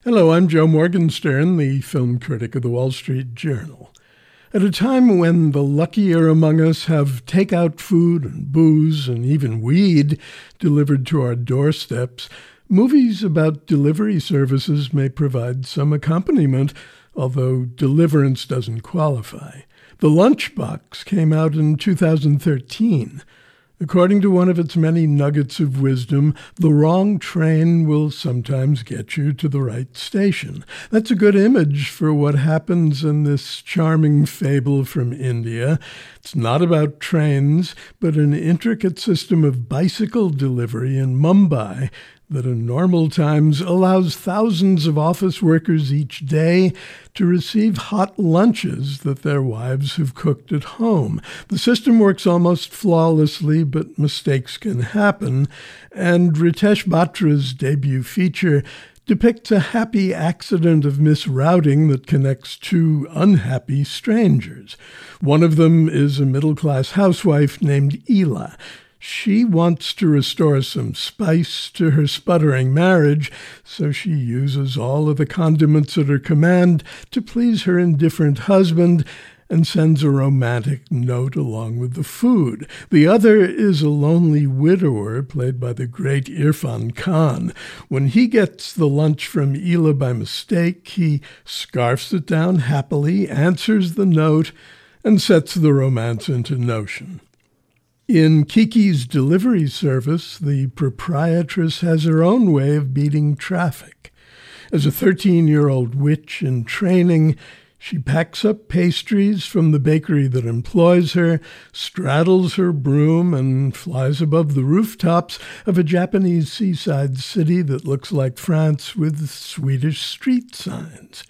Hello, I'm Joe Morgenstern, the film critic of the Wall Street Journal. At a time when the luckier among us have takeout food and booze and even weed delivered to our doorsteps, movies about delivery services may provide some accompaniment, although deliverance doesn't qualify. The Lunchbox came out in 2013. According to one of its many nuggets of wisdom, the wrong train will sometimes get you to the right station. That's a good image for what happens in this charming fable from India. It's not about trains, but an intricate system of bicycle delivery in Mumbai that in normal times allows thousands of office workers each day to receive hot lunches that their wives have cooked at home. The system works almost flawlessly, but mistakes can happen, and Ritesh Batra's debut feature depicts a happy accident of misrouting that connects two unhappy strangers. One of them is a middle-class housewife named Ela. She wants to restore some spice to her sputtering marriage, so she uses all of the condiments at her command to please her indifferent husband and sends a romantic note along with the food. The other is a lonely widower, played by the great Irfan Khan. When he gets the lunch from Ela by mistake, he scarfs it down happily, answers the note, and sets the romance into motion. In Kiki's delivery service, the proprietress has her own way of beating traffic. As a 13-year-old witch in training, she packs up pastries from the bakery that employs her, straddles her broom, and flies above the rooftops of a Japanese seaside city that looks like France with Swedish street signs.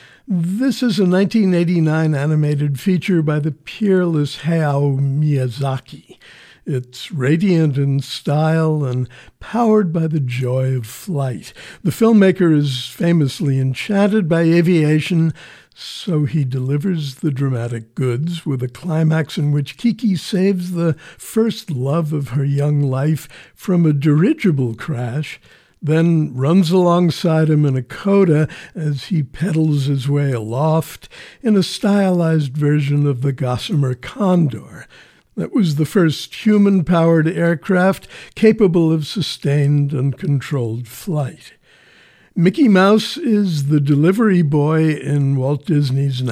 This is a 1989 animated feature by the peerless Hayao Miyazaki. It's radiant in style and powered by the joy of flight. The filmmaker is famously enchanted by aviation, so he delivers the dramatic goods with a climax in which Kiki saves the first love of her young life from a dirigible crash, then runs alongside him in a coda as he pedals his way aloft in a stylized version of the Gossamer Condor. That was the first human-powered aircraft capable of sustained and controlled flight. Mickey Mouse is the delivery boy in Walt Disney's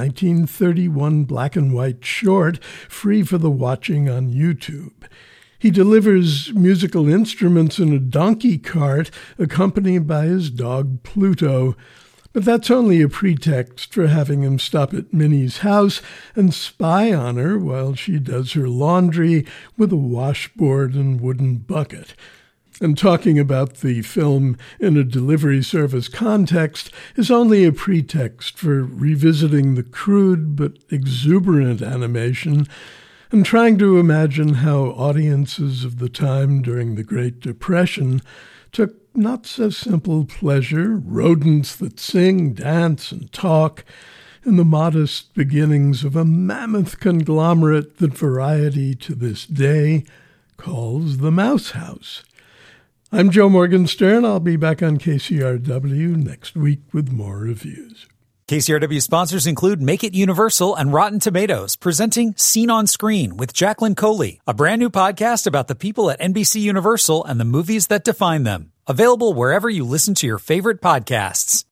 1931 black-and-white short, free for the watching on YouTube. He delivers musical instruments in a donkey cart, accompanied by his dog Pluto. But that's only a pretext for having him stop at Minnie's house and spy on her while she does her laundry with a washboard and wooden bucket. And talking about the film in a delivery service context is only a pretext for revisiting the crude but exuberant animation and trying to imagine how audiences of the time during the Great Depression took not-so-simple pleasure, rodents that sing, dance, and talk, in the modest beginnings of a mammoth conglomerate that Variety to this day calls the Mouse House. I'm Joe Morgenstern. I'll be back on KCRW next week with more reviews. KCRW sponsors include Make It Universal and Rotten Tomatoes, presenting Scene on Screen with Jacqueline Coley, a brand new podcast about the people at NBC Universal and the movies that define them. Available wherever you listen to your favorite podcasts.